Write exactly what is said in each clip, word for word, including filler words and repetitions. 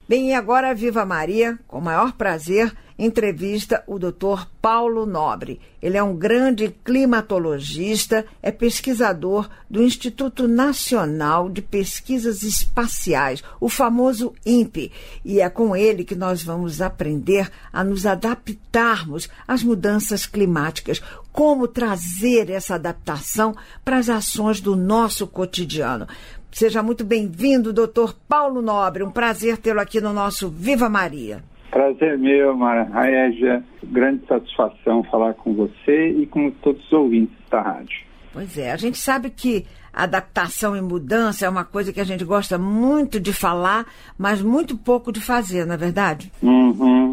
Bem, e agora a Viva Maria, com o maior prazer, entrevista o doutor Paulo Nobre. Ele é um grande climatologista, é pesquisador do Instituto Nacional de Pesquisas Espaciais, o famoso INPE, e é com ele que nós vamos aprender a nos adaptarmos às mudanças climáticas, como trazer essa adaptação para as ações do nosso cotidiano. Seja muito bem-vindo, doutor Paulo Nobre. Um prazer tê-lo aqui no nosso Viva Maria. Prazer meu, Maria. Grande satisfação falar com você e com todos os ouvintes da rádio. Pois é, a gente sabe que adaptação e mudança é uma coisa que a gente gosta muito de falar, mas muito pouco de fazer, não é verdade? Uhum.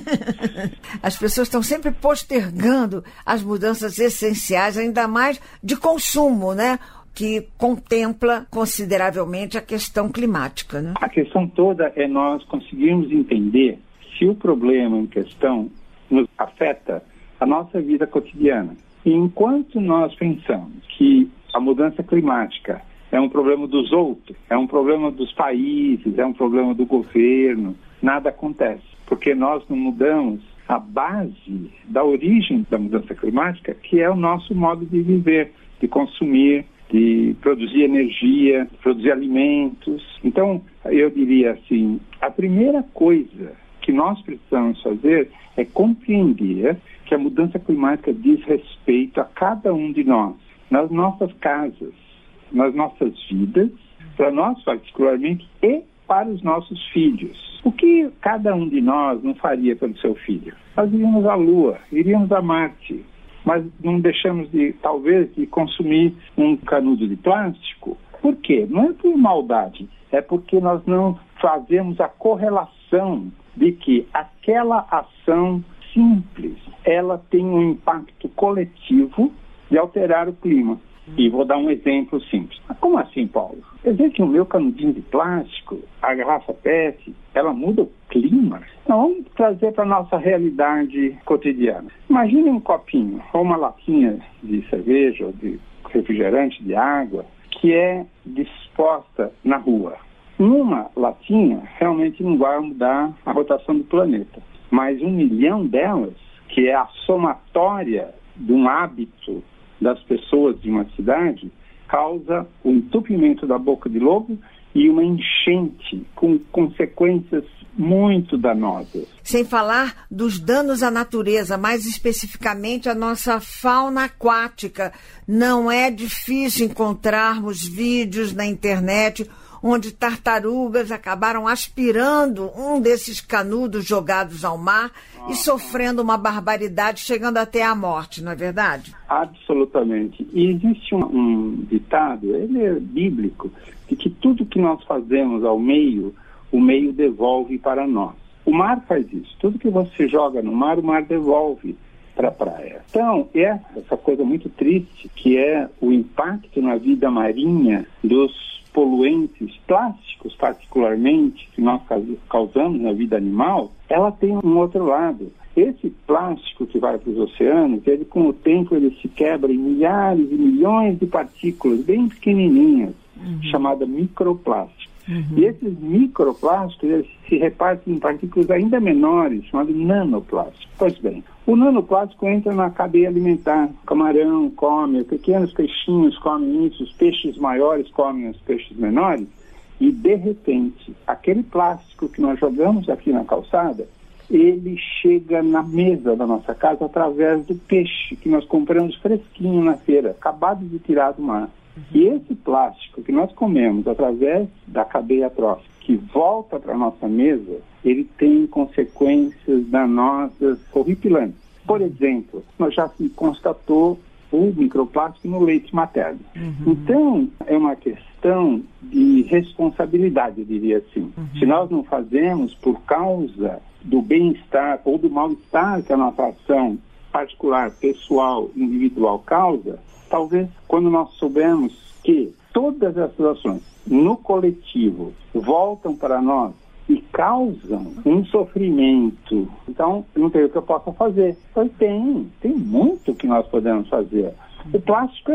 As pessoas estão sempre postergando as mudanças essenciais, ainda mais de consumo, né? Que contempla consideravelmente a questão climática, né? A questão toda é nós conseguirmos entender se o problema em questão nos afeta a nossa vida cotidiana. E enquanto nós pensamos que a mudança climática é um problema dos outros, é um problema dos países, é um problema do governo, nada acontece, porque nós não mudamos a base da origem da mudança climática, que é o nosso modo de viver, de consumir, de produzir energia, produzir alimentos. Então, eu diria assim, a primeira coisa que nós precisamos fazer é compreender que a mudança climática diz respeito a cada um de nós, nas nossas casas, nas nossas vidas, para nós particularmente e para os nossos filhos. O que cada um de nós não faria pelo seu filho? Nós iríamos à Lua, iríamos a Marte, mas não deixamos de, talvez, de consumir um canudo de plástico. Por quê? Não é por maldade, é porque nós não fazemos a correlação de que aquela ação simples, ela tem um impacto coletivo de alterar o clima. E vou dar um exemplo simples. Como assim, Paulo? Quer dizer que o meu canudinho de plástico, a garrafa P E T, ela muda o clima? Não, vamos trazer para a nossa realidade cotidiana. Imagine um copinho ou uma latinha de cerveja ou de refrigerante, de água, que é disposta na rua. Uma latinha realmente não vai mudar a rotação do planeta, mas um milhão delas, que é a somatória de um hábito das pessoas de uma cidade, causa o entupimento da boca de lobo e uma enchente com consequências muito danosas. Sem falar dos danos à natureza, mais especificamente à nossa fauna aquática. Não é difícil encontrarmos vídeos na internet onde tartarugas acabaram aspirando um desses canudos jogados ao mar ah, e sofrendo uma barbaridade, chegando até a morte, não é verdade? Absolutamente. E existe um, um ditado, ele é bíblico, de que tudo que nós fazemos ao meio, o meio devolve para nós. O mar faz isso. Tudo que você joga no mar, o mar devolve para a praia. Então, é essa coisa muito triste, que é o impacto na vida marinha dos poluentes plásticos, particularmente, que nós causamos na vida animal, ela tem um outro lado. Esse plástico que vai para os oceanos, ele com o tempo ele se quebra em milhares e milhões de partículas bem pequenininhas, uhum. chamadas microplásticos. Uhum. E esses microplásticos eles se repartem em partículas ainda menores, chamadas nanoplásticos. Pois bem, o nanoplástico entra na cadeia alimentar. O camarão come, pequenos peixinhos comem isso, os peixes maiores comem os peixes menores, e de repente, aquele plástico que nós jogamos aqui na calçada, ele chega na mesa da nossa casa através do peixe que nós compramos fresquinho na feira, acabado de tirar do mar. E esse plástico que nós comemos através da cadeia trófica, que volta para a nossa mesa, ele tem consequências danosas horripilantes. Por exemplo, nós já se constatou o microplástico no leite materno. Uhum. Então, é uma questão de responsabilidade, eu diria assim. Uhum. Se nós não fazemos por causa do bem-estar ou do mal-estar que a nossa ação particular, pessoal, individual causa, talvez quando nós soubermos que todas essas ações no coletivo voltam para nós e causam um sofrimento, então não tem o que eu possa fazer. Pois tem, tem muito que nós podemos fazer. O plástico é um.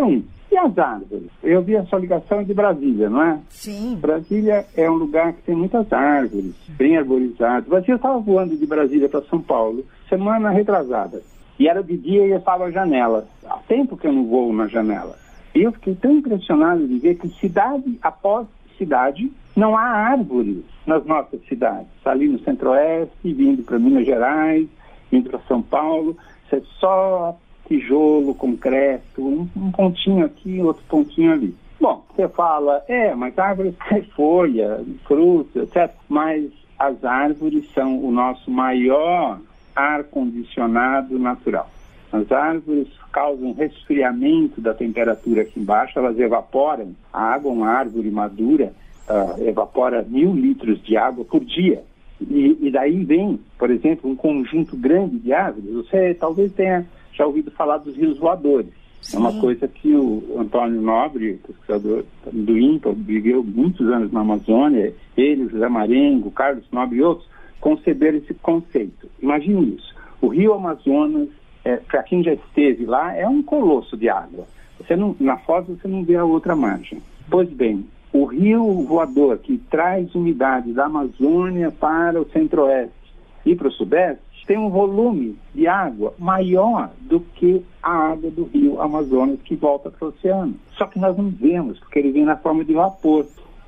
E as árvores? Eu vi a sua ligação de Brasília, não é? Sim. Brasília é um lugar que tem muitas árvores, bem arborizadas. Brasília, eu estava voando de Brasília para São Paulo, semana retrasada. E era de dia e eu estava à janela. Há tempo que eu não voo na janela. E eu fiquei tão impressionado de ver que cidade após cidade, não há árvores nas nossas cidades. Ali no Centro-Oeste, vindo para Minas Gerais, vindo para São Paulo, isso é só tijolo, concreto, um, um pontinho aqui, outro pontinho ali. Bom, você fala, é, mas árvores têm folha, frutos, etcétera. Mas as árvores são o nosso maior ar-condicionado natural. As árvores causam resfriamento da temperatura aqui embaixo, elas evaporam a água, uma árvore madura uh, evapora mil litros de água por dia. E, e daí vem, por exemplo, um conjunto grande de árvores. Você talvez tenha já ouvido falar dos rios voadores. Sim. É uma coisa que o Antônio Nobre, pesquisador do INPA, viveu muitos anos na Amazônia, ele, o José Marengo, o Carlos Nobre e outros, conceberam esse conceito. Imagine isso. O rio Amazonas, é, para quem já esteve lá, é um colosso de água. Você não, na foto você não vê a outra margem. Pois bem, o rio voador que traz umidade da Amazônia para o Centro-Oeste e para o Sudeste tem um volume de água maior do que a água do rio Amazonas que volta para o oceano. Só que nós não vemos, porque ele vem na forma de vapor.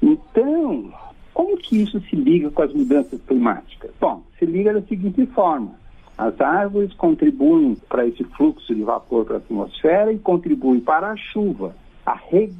Então, como que isso se liga com as mudanças climáticas? Bom, se liga da seguinte forma. As árvores contribuem para esse fluxo de vapor para a atmosfera e contribuem para a chuva, a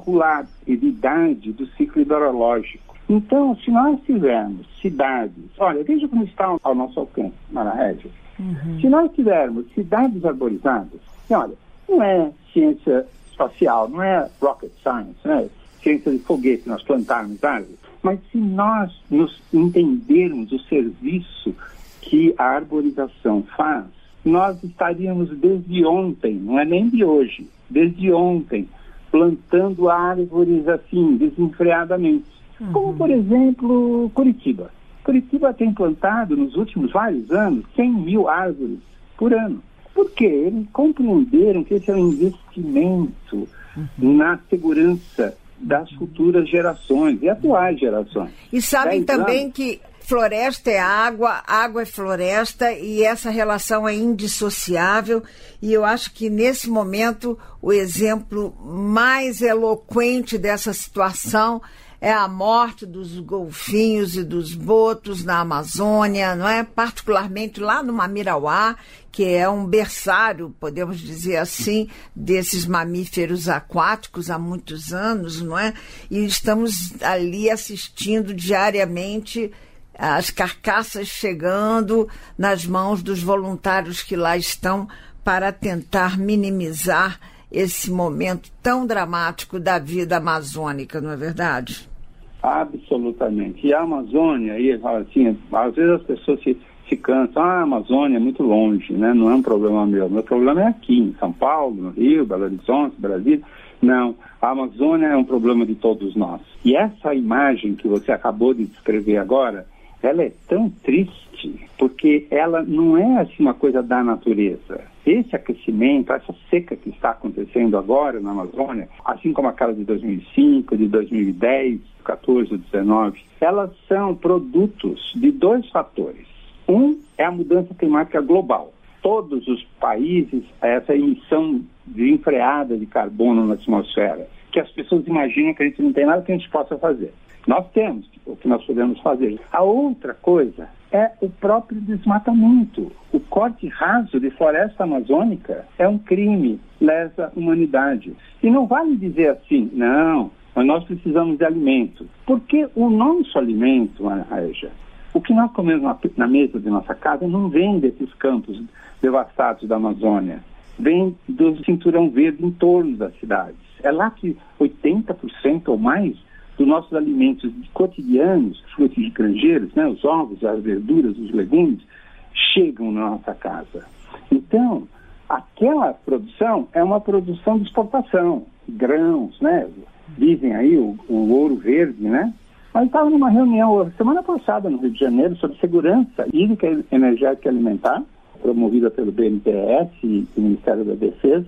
regularidade do ciclo hidrológico. Então, se nós tivermos cidades... Olha, veja como está ao nosso alcance, Mara Régia. Uhum. Se nós tivermos cidades arborizadas, olha, não é ciência espacial, não é rocket science, não é ciência de foguete, nós plantarmos árvores, mas se nós nos entendermos o serviço que a arborização faz, nós estaríamos desde ontem, não é nem de hoje, desde ontem, plantando árvores assim, desenfreadamente. Uhum. Como, por exemplo, Curitiba. Curitiba tem plantado, nos últimos vários anos, cem mil árvores por ano. Por quê? Eles compreenderam que esse é um investimento uhum. na segurança das futuras gerações e atuais gerações. E sabem também anos, que floresta é água, água é floresta, e essa relação é indissociável, e eu acho que nesse momento o exemplo mais eloquente dessa situação é a morte dos golfinhos e dos botos na Amazônia, não é? Particularmente lá no Mamirauá, que é um berçário, podemos dizer assim, desses mamíferos aquáticos há muitos anos, não é? E estamos ali assistindo diariamente as carcaças chegando nas mãos dos voluntários que lá estão para tentar minimizar esse momento tão dramático da vida amazônica, não é verdade? Absolutamente. E a Amazônia, e assim, às vezes as pessoas se, se cansam, ah, a Amazônia é muito longe, né? Não é um problema meu. Meu problema é aqui, em São Paulo, no Rio, Belo Horizonte, Brasília. Não, a Amazônia é um problema de todos nós. E essa imagem que você acabou de descrever agora, ela é tão triste, porque ela não é assim uma coisa da natureza. Esse aquecimento, essa seca que está acontecendo agora na Amazônia, assim como aquela de dois mil e cinco, de dois mil e dez, catorze, dezenove, elas são produtos de dois fatores. Um é a mudança climática global. Todos os países, essa emissão desenfreada de carbono na atmosfera, que as pessoas imaginam que a gente não tem nada que a gente possa fazer. Nós temos o que nós podemos fazer. A outra coisa é o próprio desmatamento. O corte raso de floresta amazônica é um crime, lesa humanidade. E não vale dizer assim, não, mas nós precisamos de alimento. Porque o nosso alimento, Ana Régia, o que nós comemos na, na mesa de nossa casa não vem desses campos devastados da Amazônia. Vem do cinturão verde em torno das cidades. É lá que oitenta por cento ou mais dos nossos alimentos cotidianos, frutos granjeiros, né, os ovos, as verduras, os legumes, chegam na nossa casa. Então, aquela produção é uma produção de exportação, grãos, né? Dizem aí o, o ouro verde, né? Mas estava numa reunião semana passada no Rio de Janeiro sobre segurança hídrica, energética e alimentar, promovida pelo B N D E S e o Ministério da Defesa,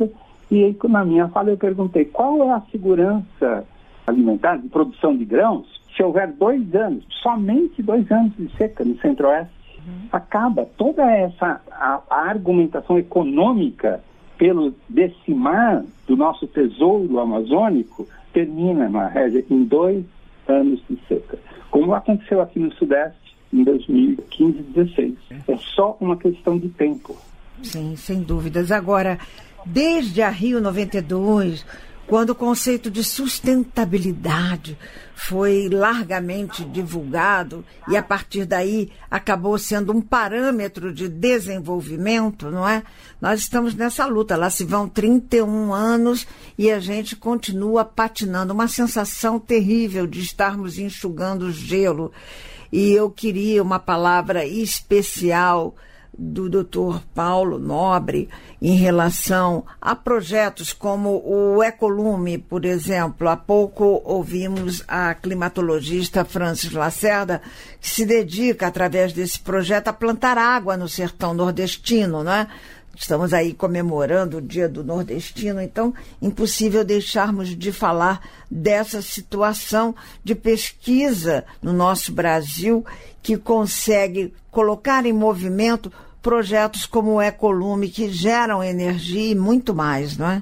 E aí, na minha fala, eu perguntei qual é a segurança alimentar de produção de grãos se houver dois anos, somente dois anos de seca no Centro-Oeste. Uhum. Acaba toda essa a, a argumentação econômica pelo decimar do nosso tesouro amazônico, termina, na régia, em dois anos de seca. Como aconteceu aqui no Sudeste em dois mil e quinze e dois mil e dezesseis. É só uma questão de tempo. Sim, sem dúvidas. Agora, desde a Rio noventa e dois, quando o conceito de sustentabilidade foi largamente divulgado e a partir daí acabou sendo um parâmetro de desenvolvimento, não é? Nós estamos nessa luta, lá se vão trinta e um anos e a gente continua patinando, uma sensação terrível de estarmos enxugando gelo. E eu queria uma palavra especial do doutor Paulo Nobre em relação a projetos como o Ecolume, por exemplo. Há pouco ouvimos a climatologista Francis Lacerda, que se dedica, através desse projeto, a plantar água no sertão nordestino, né? Estamos aí comemorando o Dia do Nordestino, então impossível deixarmos de falar dessa situação de pesquisa no nosso Brasil que consegue colocar em movimento projetos como o Ecolume, que geram energia e muito mais, não é?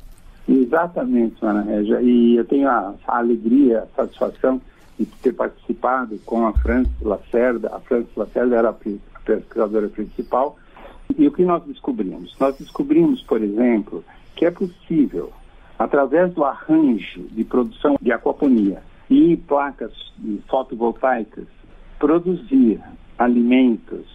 Exatamente, Ana Régia. E eu tenho a, a alegria, a satisfação de ter participado com a Francis Lacerda. A Francis Lacerda era a pesquisadora principal. E o que nós descobrimos? Nós descobrimos, por exemplo, que é possível, através do arranjo de produção de aquaponia e placas fotovoltaicas, produzir alimentos,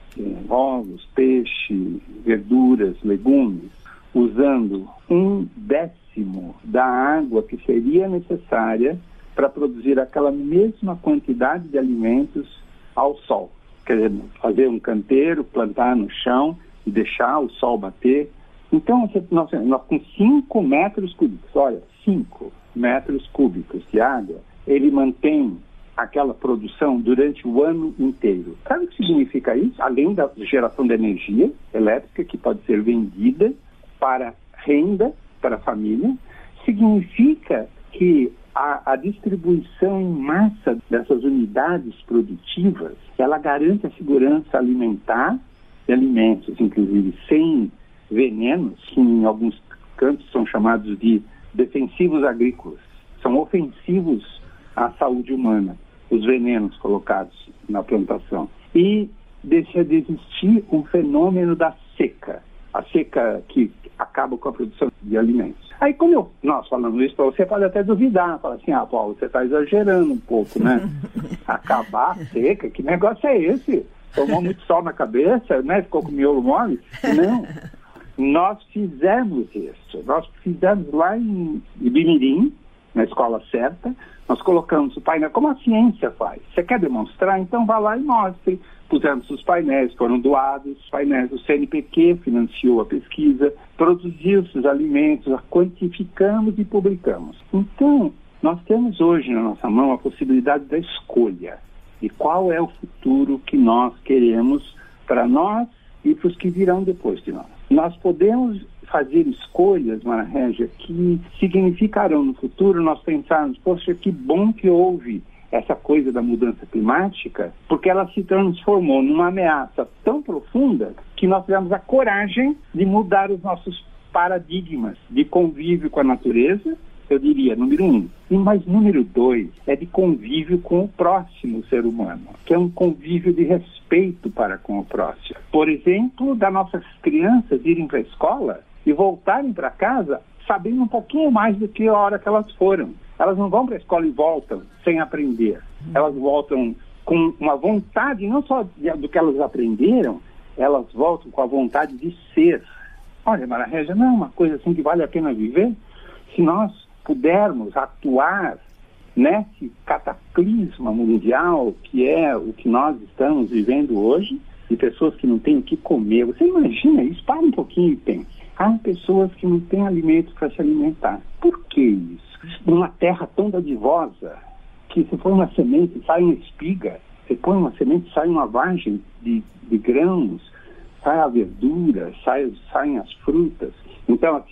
ovos, peixe, verduras, legumes, usando um décimo da água que seria necessária para produzir aquela mesma quantidade de alimentos ao sol. Quer dizer, fazer um canteiro, plantar no chão e deixar o sol bater. Então, nós, nós com cinco metros cúbicos, olha, cinco metros cúbicos de água, ele mantém aquela produção durante o ano inteiro. Sabe o que significa isso? Além da geração de energia elétrica, que pode ser vendida para renda para a família, significa que a, a distribuição em massa dessas unidades produtivas, ela garante a segurança alimentar de alimentos, inclusive sem venenos, que em alguns campos são chamados de defensivos agrícolas. São ofensivos à saúde humana, os venenos colocados na plantação. E deixa de existir um fenômeno da seca, a seca que acaba com a produção de alimentos. Aí, quando eu, nós falando isso para você, pode até duvidar, fala assim, ah, Paulo, você está exagerando um pouco, né? Acabar a seca, que negócio é esse? Tomou muito sol na cabeça, né? Ficou com miolo mole? Não. Nós fizemos isso. Nós fizemos lá em Ibimirim, na escola certa, nós colocamos o painel, como a ciência faz. Você quer demonstrar? Então vá lá e mostre. Pusemos os painéis, foram doados os painéis, o C N P Q financiou a pesquisa, produziu-se os alimentos, quantificamos e publicamos. Então, nós temos hoje na nossa mão a possibilidade da escolha de qual é o futuro que nós queremos para nós e para os que virão depois de nós. Nós podemos fazer escolhas, Ana Régia, que significarão no futuro nós pensarmos, poxa, que bom que houve essa coisa da mudança climática, porque ela se transformou numa ameaça tão profunda que nós tivemos a coragem de mudar os nossos paradigmas de convívio com a natureza, eu diria, número um. E mais número dois é de convívio com o próximo ser humano, que é um convívio de respeito para com o próximo. Por exemplo, das nossas crianças irem para a escola e voltarem para casa sabendo um pouquinho mais do que a hora que elas foram. Elas não vão para a escola e voltam sem aprender. Elas voltam com uma vontade, não só de, do que elas aprenderam, elas voltam com a vontade de ser. Olha, Maria Régia, não é uma coisa assim que vale a pena viver? Se nós pudermos atuar nesse cataclisma mundial que é o que nós estamos vivendo hoje, de pessoas que não têm o que comer. Você imagina isso? Para um pouquinho e pense. Há pessoas que não têm alimento para se alimentar. Por que isso? Numa terra tão dadivosa, que se põe uma semente, sai uma espiga, você põe uma semente, sai uma vagem de, de grãos, sai a verdura, sai, saem as frutas. Então, assim,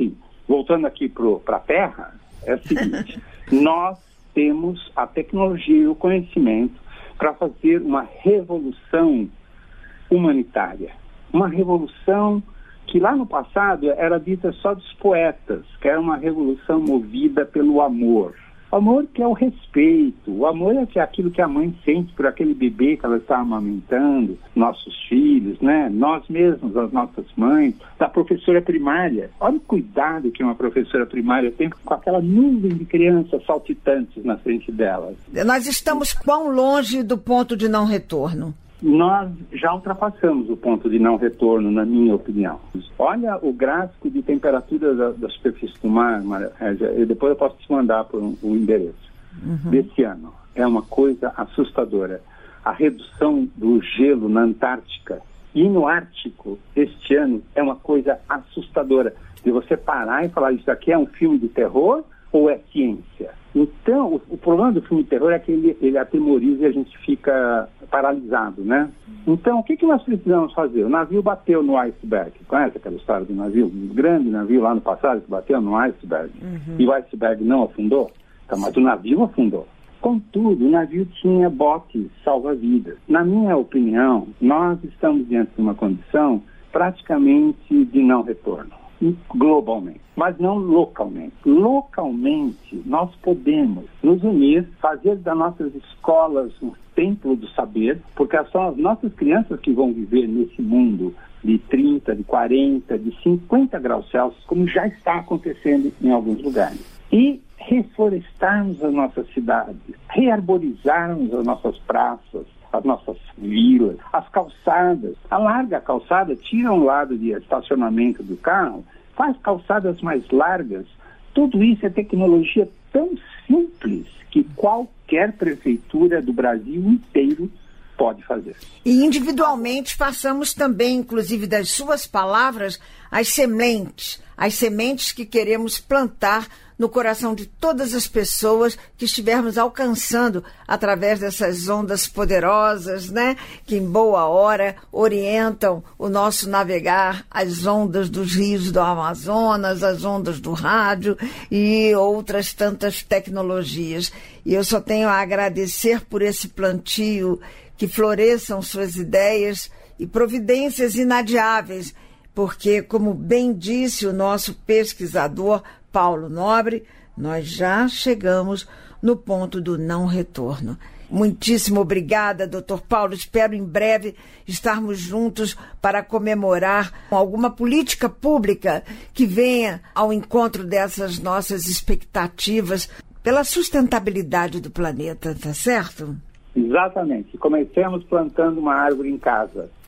voltando aqui para a Terra, é o seguinte, nós temos a tecnologia e o conhecimento para fazer uma revolução humanitária. Uma revolução que lá no passado era dita só dos poetas, que era uma revolução movida pelo amor. O amor que é o respeito, o amor é, que é aquilo que a mãe sente por aquele bebê que ela está amamentando, nossos filhos, né? Nós mesmos, as nossas mães, da professora primária. Olha o cuidado que uma professora primária tem com aquela nuvem de crianças saltitantes na frente delas. Nós estamos quão longe do ponto de não retorno? Nós já ultrapassamos o ponto de não retorno, na minha opinião. Olha o gráfico de temperatura da, da superfície do mar, Maria Régia, e depois eu posso te mandar por um, um endereço. Uhum. Desse ano. É uma coisa assustadora. A redução do gelo na Antártica e no Ártico este ano é uma coisa assustadora. De você parar e falar, isso aqui é um filme de terror ou é ciência? Então, o, o problema do filme de terror é que ele, ele atemoriza e a gente fica paralisado, né? Então, o que, que nós precisamos fazer? O navio bateu no iceberg. Conhece aquela história do navio? Um grande navio lá no passado que bateu no iceberg. Uhum. E o iceberg não afundou? Então, mas o navio afundou. Contudo, o navio tinha botes salva-vidas. Na minha opinião, nós estamos diante de uma condição praticamente de não retorno. Globalmente, mas não localmente. Localmente, nós podemos nos unir, fazer das nossas escolas um templo do saber, porque são as nossas crianças que vão viver nesse mundo de trinta, de quarenta, de cinquenta graus Celsius, como já está acontecendo em alguns lugares. E reflorestarmos as nossas cidades, rearborizarmos as nossas praças, as nossas vilas, as calçadas. Alarga a calçada, tira um lado de estacionamento do carro, faz calçadas mais largas. Tudo isso é tecnologia tão simples que qualquer prefeitura do Brasil inteiro pode fazer. E individualmente façamos também, inclusive das suas palavras, as sementes, as sementes que queremos plantar no coração de todas as pessoas que estivermos alcançando através dessas ondas poderosas, né? Que em boa hora orientam o nosso navegar, as ondas dos rios do Amazonas, as ondas do rádio e outras tantas tecnologias. E eu só tenho a agradecer por esse plantio, que floresçam suas ideias e providências inadiáveis, porque, como bem disse o nosso pesquisador Paulo Nobre, nós já chegamos no ponto do não retorno. Muitíssimo obrigada, doutor Paulo. Espero em breve estarmos juntos para comemorar alguma política pública que venha ao encontro dessas nossas expectativas pela sustentabilidade do planeta, tá certo? Exatamente. Comecemos plantando uma árvore em casa.